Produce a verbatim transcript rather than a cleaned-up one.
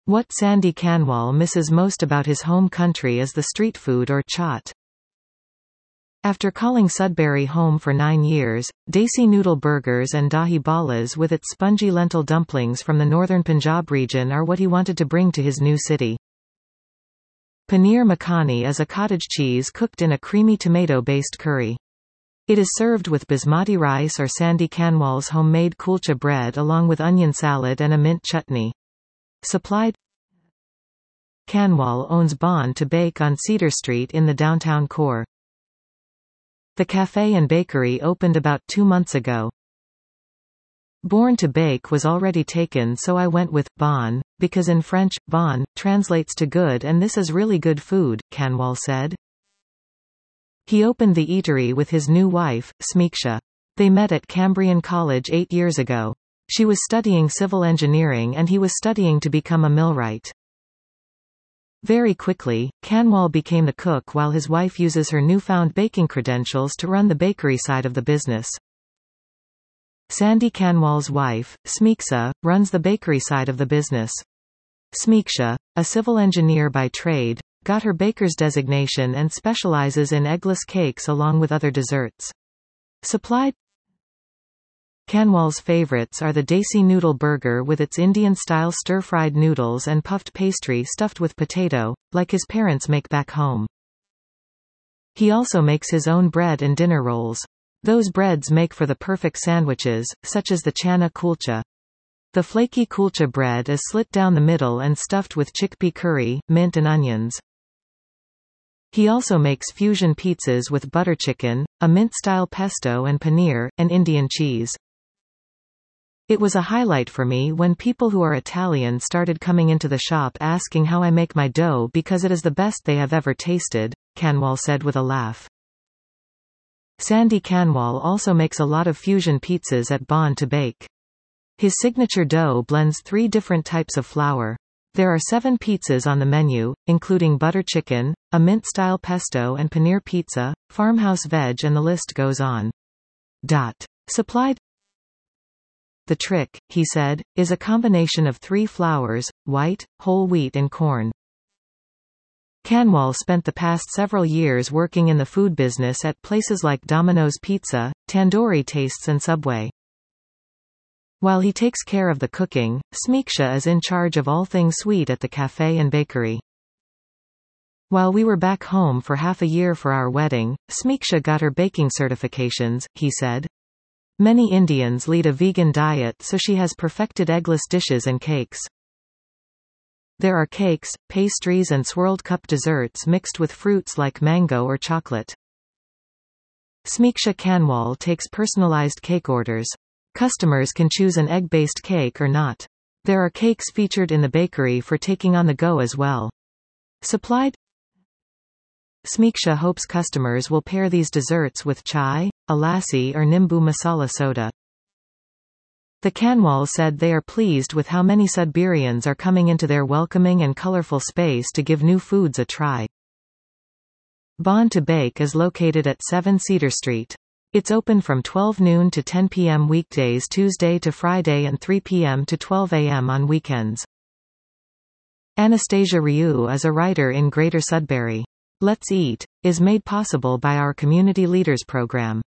What Sandy Kanwal misses most about his home country is the street food or chaat. After calling Sudbury home for nine years, desi noodle burgers and dahi ballas with its spongy lentil dumplings from the northern Punjab region are what he wanted to bring to his new city. Paneer makhani is a cottage cheese cooked in a creamy tomato-based curry. It is served with basmati rice or Sandy Kanwal's homemade kulcha bread along with onion salad and a mint chutney. Supplied. Kanwal owns Bon to Bake on Cedar Street in the downtown core. The cafe and bakery opened about two months ago. Born to Bake was already taken, so I went with bon, because in French, bon translates to good, and this is really good food, Kanwal said. He opened the eatery with his new wife, Smeeksha. They met at Cambrian College eight years ago. She was studying civil engineering and he was studying to become a millwright. Very quickly, Kanwal became the cook while his wife uses her newfound baking credentials to run the bakery side of the business. Sandy Kanwal's wife, Smeeksha, runs the bakery side of the business. Smeeksha, a civil engineer by trade, got her baker's designation and specializes in eggless cakes along with other desserts. Supplied. Kanwal's favorites are the desi noodle burger with its Indian-style stir-fried noodles and puffed pastry stuffed with potato, like his parents make back home. He also makes his own bread and dinner rolls. Those breads make for the perfect sandwiches, such as the chana kulcha. The flaky kulcha bread is slit down the middle and stuffed with chickpea curry, mint and onions. He also makes fusion pizzas with butter chicken, a mint-style pesto and paneer, and Indian cheese. It was a highlight for me when people who are Italian started coming into the shop asking how I make my dough because it is the best they have ever tasted, Kanwal said with a laugh. Sandy Kanwal also makes a lot of fusion pizzas at Bon to Bake. His signature dough blends three different types of flour. There are seven pizzas on the menu, including butter chicken, a mint-style pesto and paneer pizza, farmhouse veg, and the list goes on. Dot. Supplied. The trick, he said, is a combination of three flours, white, whole wheat and corn. Kanwal spent the past several years working in the food business at places like Domino's Pizza, Tandoori Tastes and Subway. While he takes care of the cooking, Smeeksha is in charge of all things sweet at the cafe and bakery. While we were back home for half a year for our wedding, Smeeksha got her baking certifications, he said. Many Indians lead a vegan diet, so she has perfected eggless dishes and cakes. There are cakes, pastries and swirled cup desserts mixed with fruits like mango or chocolate. Smeeksha Kanwal takes personalized cake orders. Customers can choose an egg-based cake or not. There are cakes featured in the bakery for taking on the go as well. Supplied. Smeeksha hopes customers will pair these desserts with chai, a lassi or nimbu masala soda. The Kanwal said they are pleased with how many Sudburians are coming into their welcoming and colorful space to give new foods a try. Bon to Bake is located at seven Cedar Street. It's open from twelve noon to ten p m weekdays Tuesday to Friday and three p m to twelve a m on weekends. Anastasia Ryu is a writer in Greater Sudbury. Let's Eat is made possible by our Community Leaders Program.